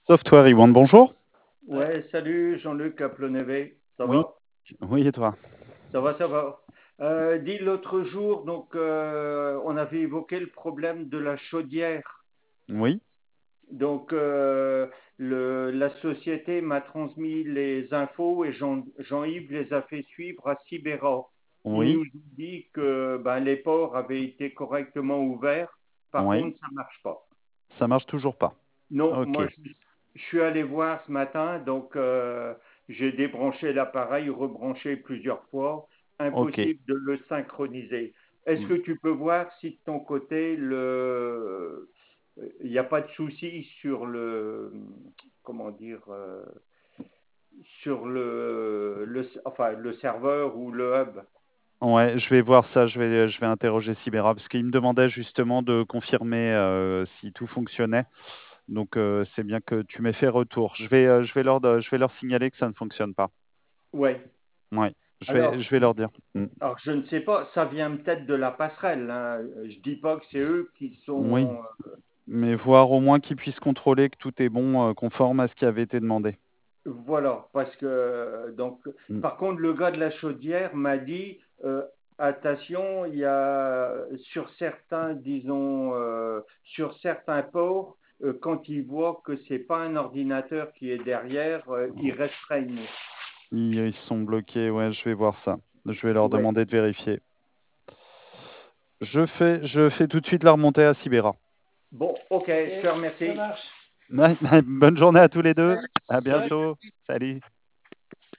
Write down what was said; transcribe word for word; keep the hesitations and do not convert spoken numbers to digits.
Software One, bonjour. Ouais, salut Jean-Luc Aplonnevé, ça Oui, va? oui, et toi? Ça va, ça va. Euh, dis l'autre jour, donc euh, on avait évoqué le problème de la chaudière. Oui, Donc euh, le- la société m'a transmis les infos et Jean, Jean-Yves les a fait suivre à Sibéra. Il oui, nous dit que ben, les ports avaient été correctement ouverts. Par oui. contre, ça marche pas. Ça marche toujours pas. Non, Ok, moi je, je suis allé voir ce matin, donc euh, j'ai débranché l'appareil, rebranché plusieurs fois, ok. impossible de le synchroniser. Est-ce que tu peux voir si de ton côté le il n'y a pas de souci sur le comment dire euh, sur le, le enfin le serveur ou le hub? Ouais, je vais voir ça, je vais, je vais interroger Sibera parce qu'il me demandait justement de confirmer euh, si tout fonctionnait. Donc euh, c'est bien que tu m'aies fait retour. Je vais, euh, je vais leur, je vais leur signaler que ça ne fonctionne pas. Ouais. Ouais, je vais, Alors je vais leur dire. Mm. alors je ne sais pas, ça vient peut-être de la passerelle, hein. Je dis pas que c'est eux qui Oui, sont. mais voir au moins qu'ils puissent contrôler que tout est bon, euh, conforme à ce qui avait été demandé. Voilà, parce que euh, donc, Mm. par contre, le gars de la chaudière m'a dit euh, attention, il y a sur certains, disons, euh, sur certains ports, euh, quand ils voient que c'est pas un ordinateur qui est derrière, euh, ils restreignent. Ils, ils sont bloqués, ouais, je vais voir ça. Je vais leur Ouais. demander de vérifier. Je fais, je fais tout de suite la remontée à Sibéra. Bon, ok, je te remercie. Bonne journée à tous les deux. À Salut. bientôt. Salut.